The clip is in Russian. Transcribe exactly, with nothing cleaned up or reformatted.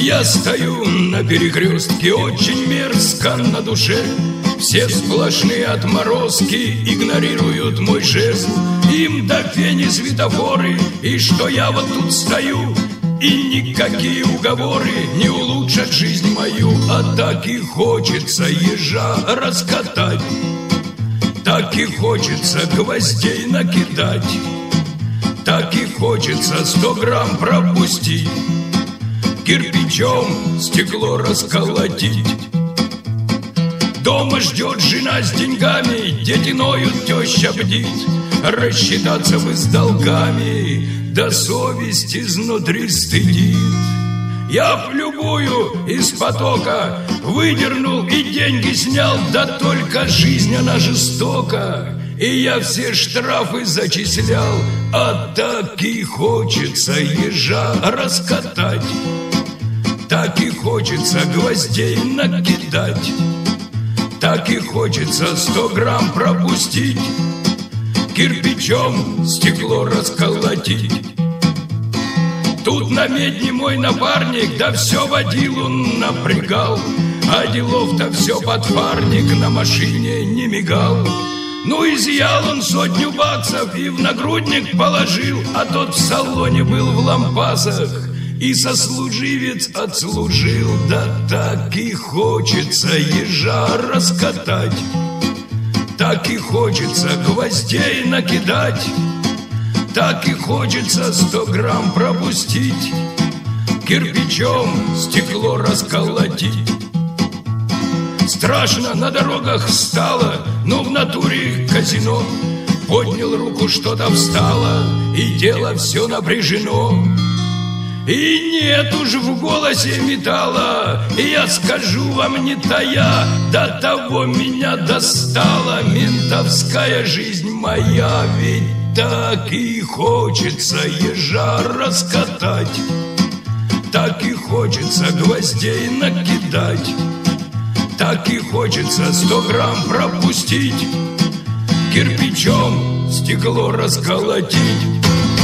Я стою на перекрестке, очень мерзко на душе. Все сплошные отморозки игнорируют мой жест. Им до фени светофоры, и что я вот тут стою. И никакие уговоры не улучшат жизнь мою. А так и хочется ежа раскатать, так и хочется гвоздей накидать, так и хочется сто грамм пропустить, кирпичом стекло расколотить. Дома ждет жена с деньгами, дети ноют, теща бдит. Рассчитаться бы с долгами, да совесть изнутри стыдит. Я в любую из потока выдернул и деньги снял, да только жизнь она жестока, и я все штрафы зачислял. А так и хочется ежа раскатать, так и хочется гвоздей накидать, так и хочется сто грамм пропустить, кирпичом стекло расколотить. Тут на медне мой напарник, да все водилу напрягал, а делов-то все подфарник, на машине не мигал. Ну изъял он сотню баксов и в нагрудник положил, а тот в салоне был в лампасах и сослуживец отслужил. Да так и хочется ежа раскатать, так и хочется гвоздей накидать, так и хочется сто грамм пропустить, кирпичом стекло расколотить. Страшно на дорогах стало, но в натуре казино. Поднял руку, что-то встало, и дело все напряжено. И нет уж в голосе металла, и я скажу вам не тая, до того меня достала ментовская жизнь моя. Ведь так и хочется ежа раскатать, так и хочется гвоздей накидать, так и хочется сто грамм пропустить, кирпичом стекло расколотить.